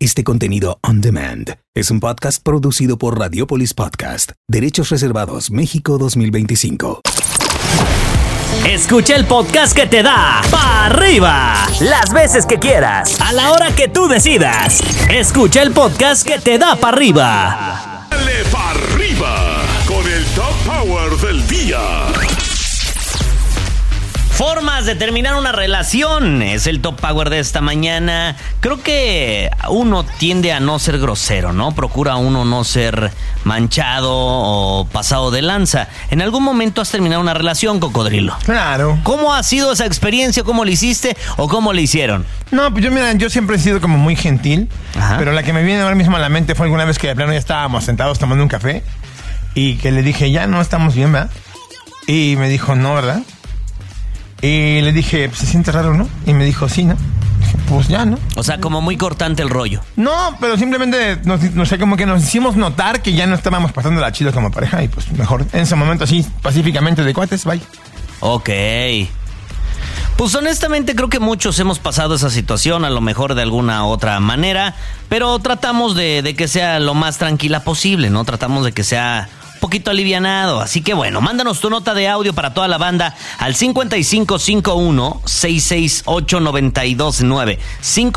Este contenido on demand es un podcast producido por Radiopolis Podcast. Derechos reservados México 2025. Escucha el podcast que te da para arriba las veces que quieras, a la hora que tú decidas. Escucha el podcast que te da para arriba. Dale para arriba con el Top Power del día. Formas de terminar una relación es el Top Power de esta mañana. Creo que uno tiende a no ser grosero, ¿no? Procura uno no ser manchado o pasado de lanza. ¿En algún momento has terminado una relación, Cocodrilo? Claro. ¿Cómo ha sido esa experiencia? ¿Cómo lo hiciste o cómo le hicieron? No, pues yo siempre he sido como muy gentil. Ajá. Pero la que me viene ahora mismo a la mente fue alguna vez que de plano ya estábamos sentados tomando un café y que le dije, ya no estamos bien, ¿verdad? Y me dijo, no, ¿verdad? Y le dije, ¿se siente raro, no? Y me dijo, sí, ¿no? Dije, pues ya, ¿no? O sea, como muy cortante el rollo. No, pero simplemente como que nos hicimos notar que ya no estábamos pasando la chido como pareja y pues mejor en ese momento así, pacíficamente de cuates, bye. Ok. Pues honestamente creo que muchos hemos pasado esa situación, a lo mejor de alguna otra manera, pero tratamos de que sea lo más tranquila posible, ¿no? Tratamos de que sea poquito alivianado, así que bueno, mándanos tu nota de audio para toda la banda al 5551-668-929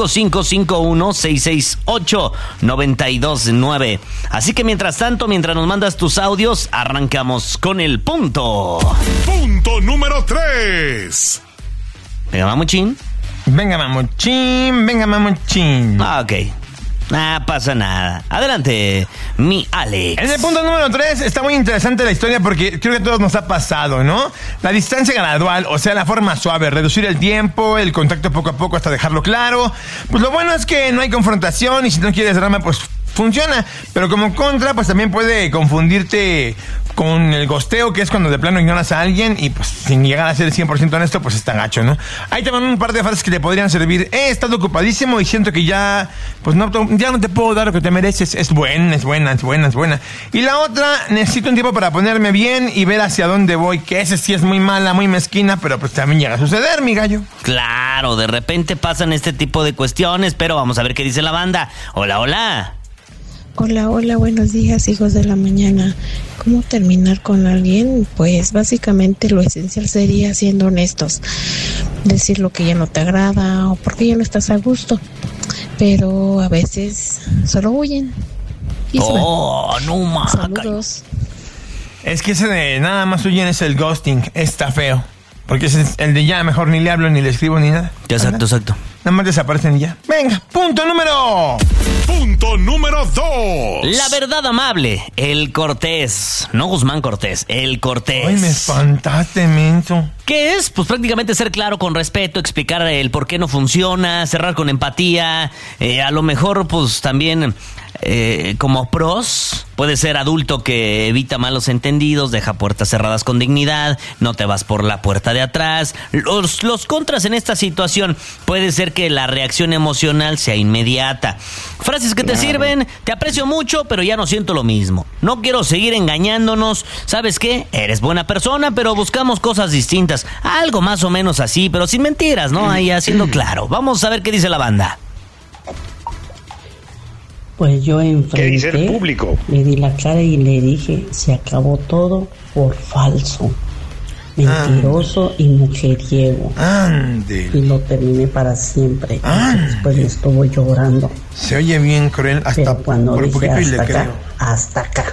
5551-668-929. Así que mientras tanto, mientras nos mandas tus audios, arrancamos con el punto. Punto número 3. Venga, mamuchín. Venga, mamuchín. Ok. Pasa nada. Adelante, mi Alex. En el punto número 3 está muy interesante la historia porque creo que a todos nos ha pasado, ¿no? La distancia gradual, o sea, la forma suave, reducir el tiempo, el contacto poco a poco hasta dejarlo claro. Pues lo bueno es que no hay confrontación y si no quieres drama, pues funciona. Pero como contra, pues también puede confundirte con el gosteo, que es cuando de plano ignoras a alguien y pues sin llegar a ser el 100% honesto, pues está gacho, ¿no? Hay también un par de frases que te podrían servir. He estado ocupadísimo y siento que ya no te puedo dar lo que te mereces. Es buena. Y la otra, necesito un tiempo para ponerme bien y ver hacia dónde voy, que ese sí es muy mala, muy mezquina, pero pues también llega a suceder, mi gallo. Claro, de repente pasan este tipo de cuestiones, pero vamos a ver qué dice la banda. Hola. Hola, buenos días, hijos de la mañana. ¿Cómo terminar con alguien? Pues básicamente lo esencial sería siendo honestos. Decir lo que ya no te agrada o porque ya no estás a gusto. Pero a veces solo huyen. No más. Saludos. Es que ese de nada más huyen es el ghosting. Está feo. Porque ese es el de ya mejor ni le hablo, ni le escribo, ni nada. Exacto. Nada más desaparecen y ya. Venga, punto número 2. La verdad amable, el Cortés. No Guzmán Cortés, el Cortés. Ay, me espantaste, menso. ¿Qué es? Pues prácticamente ser claro con respeto, explicar el por qué no funciona, cerrar con empatía. A lo mejor, pues también como pros, puede ser adulto que evita malos entendidos, deja puertas cerradas con dignidad, no te vas por la puerta de atrás. Los contras en esta situación puede ser que la reacción emocional sea inmediata. Frases que te sirven: te aprecio mucho, pero ya no siento lo mismo. No quiero seguir engañándonos. ¿Sabes qué? Eres buena persona, pero buscamos cosas distintas. Algo más o menos así, pero sin mentiras, ¿no? Ahí haciendo claro. Vamos a ver qué dice la banda. Pues yo enfrenté, ¿qué dice el público? Le di la cara y le dije, se acabó todo por falso, mentiroso y mujeriego. Ande. Y lo terminé para siempre. Después me estuvo llorando. Se oye bien cruel hasta pero cuando por dije poquito y le hasta acá, creo. hasta acá.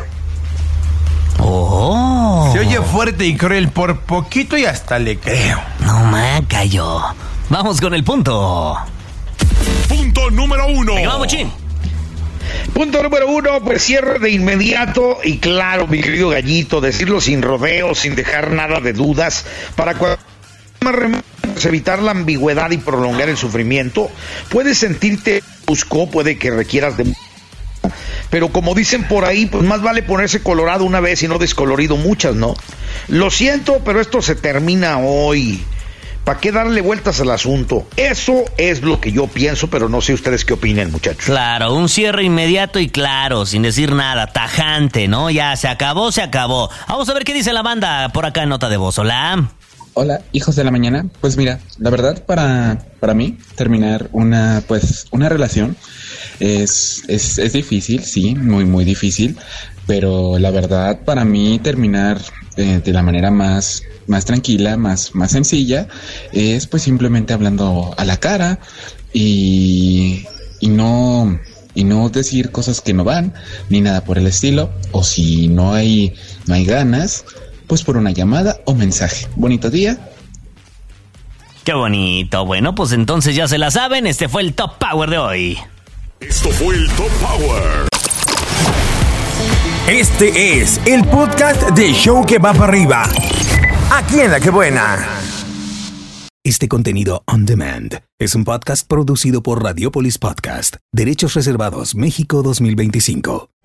Oh. Se oye fuerte y cruel por poquito y hasta le creo. No me cayó. Vamos con el punto. Punto número 1. Venga, vamos, chin. Punto número 1, pues cierre de inmediato y claro, mi querido gallito, decirlo sin rodeos, sin dejar nada de dudas, para cuando evitar la ambigüedad y prolongar el sufrimiento. Puedes sentirte brusco, puede que requieras de... Pero como dicen por ahí, pues más vale ponerse colorado una vez y no descolorido muchas, ¿no? Lo siento, pero esto se termina hoy. ¿Para qué darle vueltas al asunto? Eso es lo que yo pienso, pero no sé ustedes qué opinen, muchachos. Claro, un cierre inmediato y claro, sin decir nada, tajante, ¿no? Ya se acabó. Vamos a ver qué dice la banda por acá en nota de voz. Hola. Hola, hijos de la mañana. Pues mira, la verdad para mí terminar una relación es difícil, sí, muy muy difícil, pero la verdad para mí terminar de la manera más tranquila, más sencilla, es pues simplemente hablando a la cara y no decir cosas que no van, ni nada por el estilo, o si no hay ganas, pues por una llamada o mensaje. Bonito día. Qué bonito. Bueno, pues entonces ya se la saben, este fue el Top Power de hoy. Esto fue el Top Power. Este es el podcast de Show que va para arriba. Aquí en La Que Buena. Este contenido on demand es un podcast producido por Radiopolis Podcast, Derechos Reservados, México 2025.